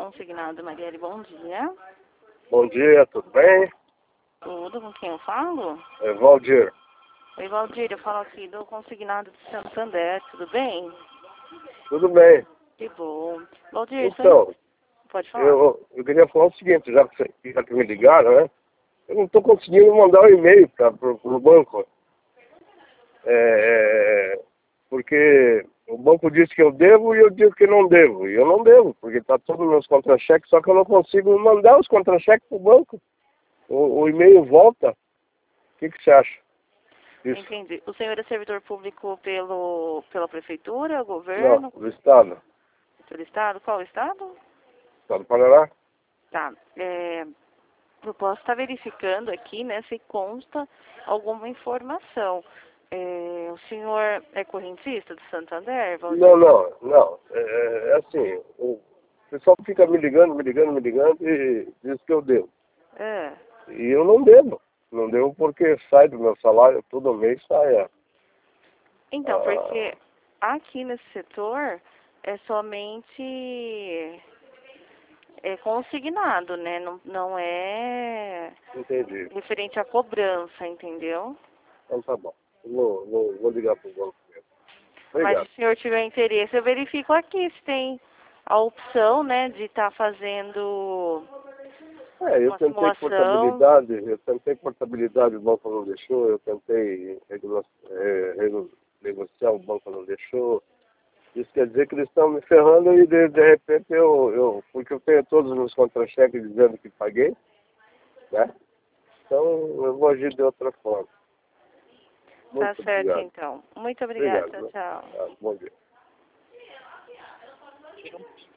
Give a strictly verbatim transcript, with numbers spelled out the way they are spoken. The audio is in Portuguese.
Consignado, Marielle, bom dia. Bom dia, tudo bem? Tudo, com quem eu falo? É Valdir. Oi, Valdir, eu falo aqui do Consignado de Santander, tudo bem? Tudo bem. Que bom. Valdir, Então, só... pode falar? eu, eu queria falar o seguinte, já que, você, já que me ligaram, né? Eu não estou conseguindo mandar o um e-mail para o banco. É, porque o banco disse que eu devo e eu digo que não devo. E eu não devo, porque está todos os meus contra-cheques, só que eu não consigo mandar os contra-cheques para o banco. O, o e-mail volta. O que, que você acha? Isso. Entendi. O senhor é servidor público pelo, pela prefeitura, governo? Não, do Estado. Pelo estado? Qual estado? Estado do Paraná. Tá. É, eu posso estar verificando aqui, né, se consta alguma informação. É, o senhor é correntista do Santander, Valdir? Não, não, não. É, é assim, o pessoal fica me ligando, me ligando, me ligando e diz que eu devo. É. E eu não devo. Não devo porque sai do meu salário, todo mês sai. É. Então, Ah, porque aqui nesse setor é somente é consignado, né? Não, não é entendi. referente à cobrança, entendeu? Então tá bom. Eu Vou, vou, vou ligar pro banco mesmo. Mas se Obrigado. o senhor tiver interesse, eu verifico aqui se tem a opção, né, de estar fazendo É, eu uma tentei simulação. portabilidade, eu tentei portabilidade, o banco não deixou, eu tentei regula- é, regu- negociar, o banco não deixou. Isso quer dizer que eles estão me ferrando e de, de repente eu, eu, porque eu tenho todos os meus contra-cheques dizendo que paguei, né? Então eu vou agir de outra forma. Tá Muito certo, obrigado. então. Muito obrigada. Obrigado. Tchau, Né? tchau. Ah, bom dia.